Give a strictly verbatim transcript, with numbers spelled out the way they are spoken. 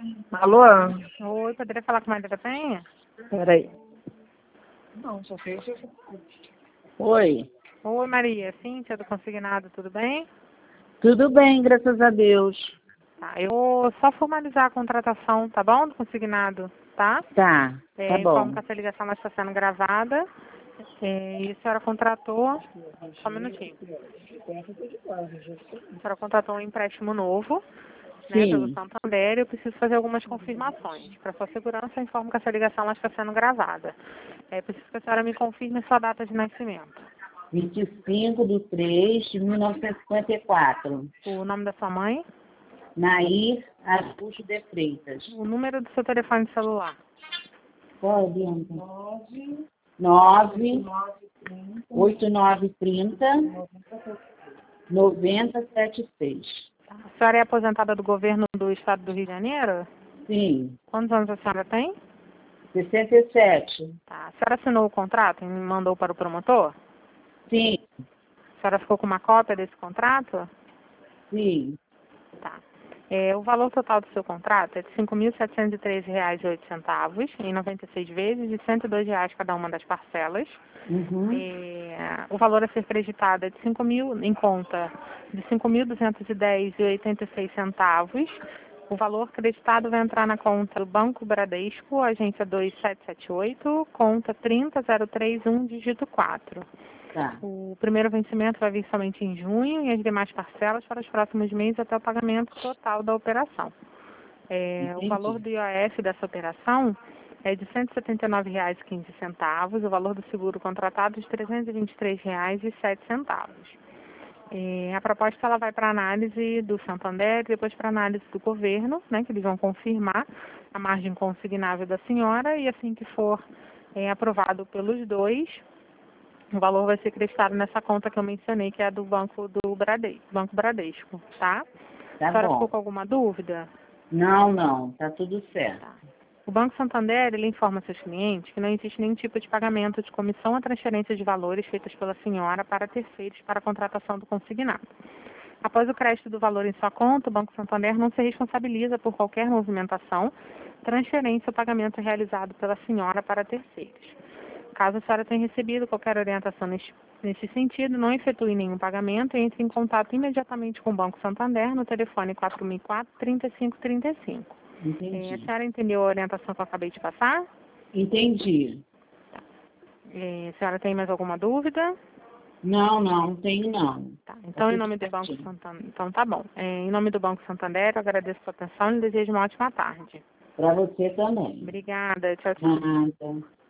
Alô? Oi, poderia falar com a Maria da Penha? Peraí. Não, só sei se eu... Oi. Oi, Maria. Cíntia do Consignado, tudo bem? Tudo bem, graças a Deus. Tá, eu vou só formalizar a contratação, tá bom? Do Consignado, tá? Tá, É, tá informo bom. que essa ligação está sendo gravada. É, e a senhora contratou... Só um minutinho. A senhora contratou um empréstimo novo, né, pelo Sim. Santander. Eu preciso fazer algumas confirmações. Para sua segurança, eu informo que essa ligação ela está sendo gravada. É preciso que a senhora me confirme sua data de nascimento. vinte e cinco de três de mil novecentos e cinquenta e quatro. O nome da sua mãe? Nair Araújo de Freitas. O número do seu telefone celular? Qual é, Bianca? nove oito nove trinta noventa setenta e seis. A senhora é aposentada do governo do estado do Rio de Janeiro? Sim. Quantos anos a senhora tem? sessenta e sete. Tá. A senhora assinou o contrato e me mandou para o promotor? Sim. A senhora ficou com uma cópia desse contrato? Sim. Tá. É, o valor total do seu contrato é de cinco mil setecentos e treze reais e oito centavos, em noventa e seis vezes, de cento e dois reais cada uma das parcelas. Uhum. É, o valor a ser creditado é de cinco mil, em conta de cinco mil duzentos e dez reais e oitenta e seis centavos. O valor creditado vai entrar na conta do Banco Bradesco, agência dois sete sete oito, conta trinta zero três um, dígito quatro. Tá. O primeiro vencimento vai vir somente em junho e as demais parcelas para os próximos meses até o pagamento total da operação. É, o valor do I O F dessa operação é de cento e setenta e nove reais e quinze centavos, o valor do seguro contratado de trezentos e vinte e três reais e sete centavos. É, a proposta ela vai para análise do Santander e depois para análise do governo, né, que eles vão confirmar a margem consignável da senhora e assim que for é, aprovado pelos dois, o valor vai ser creditado nessa conta que eu mencionei, que é a do Banco do Bradesco, Banco Bradesco, tá? Tá A senhora bom. ficou com alguma dúvida? Não, não, tá tudo certo. Tá. O Banco Santander, ele informa seus clientes que não existe nenhum tipo de pagamento de comissão ou transferência de valores feitas pela senhora para terceiros para a contratação do consignado. Após o crédito do valor em sua conta, o Banco Santander não se responsabiliza por qualquer movimentação, transferência ou pagamento realizado pela senhora para terceiros. Caso a senhora tenha recebido qualquer orientação neste, nesse sentido, não efetue nenhum pagamento e entre em contato imediatamente com o Banco Santander no telefone quatro mil e quatro, trinta e cinco trinta e cinco. Entendi. É, a senhora entendeu a orientação que eu acabei de passar? Entendi. É, a senhora tem mais alguma dúvida? Não, não, não tenho não. Tá. Tá Então, em tudo nome do Banco certinho. Santander, então tá bom. É, em nome do Banco Santander, eu agradeço a sua atenção e desejo uma ótima tarde. Pra você também. Obrigada. Tchau, tchau. Nada.